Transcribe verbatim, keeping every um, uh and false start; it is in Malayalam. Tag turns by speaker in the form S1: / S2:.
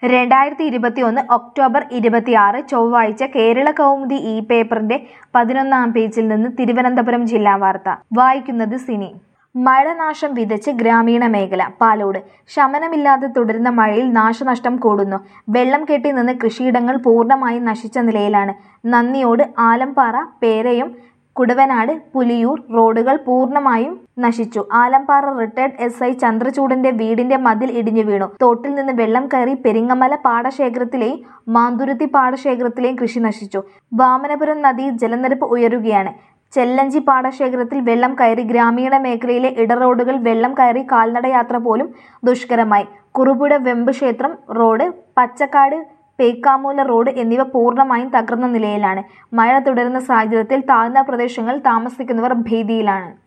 S1: രണ്ടായിരത്തി ഇരുപത്തിയൊന്ന് ഒക്ടോബർ ഇരുപത്തിയാറ് ചൊവ്വാഴ്ച കേരള കൗമുദി ഈ പേപ്പറിന്റെ പതിനൊന്നാം പേജിൽ നിന്ന് തിരുവനന്തപുരം ജില്ലാ വാർത്ത വായിക്കുന്നത് സിനി. മഴനാശം വിതച്ച് ഗ്രാമീണ മേഖല. പാലോട് ശമനമില്ലാതെ തുടരുന്ന മഴയിൽ നാശനഷ്ടം കൂടുന്നു. വെള്ളം കെട്ടി നിന്ന് കൃഷിയിടങ്ങൾ പൂർണ്ണമായും നശിച്ച നിലയിലാണ്. നന്ദിയോട്, ആലമ്പാറ, പേരയം, കുടവനാട്, പുലിയൂർ റോഡുകൾ പൂർണ്ണമായും നശിച്ചു. ആലമ്പാറ റിട്ടയർഡ് എസ് ഐ ചന്ദ്രചൂഡന്റെ വീടിന്റെ മതിൽ ഇടിഞ്ഞു വീണു. തോട്ടിൽ നിന്ന് വെള്ളം കയറി പെരിങ്ങമല പാടശേഖരത്തിലെയും മാന്തുരുത്തി പാടശേഖരത്തിലെയും കൃഷി നശിച്ചു. വാമനപുരം നദിയിൽ ജലനിരപ്പ് ഉയരുകയാണ്. ചെല്ലഞ്ചി പാടശേഖരത്തിൽ വെള്ളം കയറി. ഗ്രാമീണ മേഖലയിലെ ഇടറോഡുകൾ വെള്ളം കയറി കാൽനടയാത്ര പോലും ദുഷ്കരമായി. കുറുപുഴ വെമ്പ് ക്ഷേത്രം റോഡ്, പച്ചക്കാട് പേക്കാമൂല റോഡ് എന്നിവ പൂർണ്ണമായും തകർന്ന നിലയിലാണ്. മഴ തുടരുന്ന സാഹചര്യത്തിൽ താഴ്ന്ന പ്രദേശങ്ങളിൽ താമസിക്കുന്നവർ ഭീതിയിലാണ്.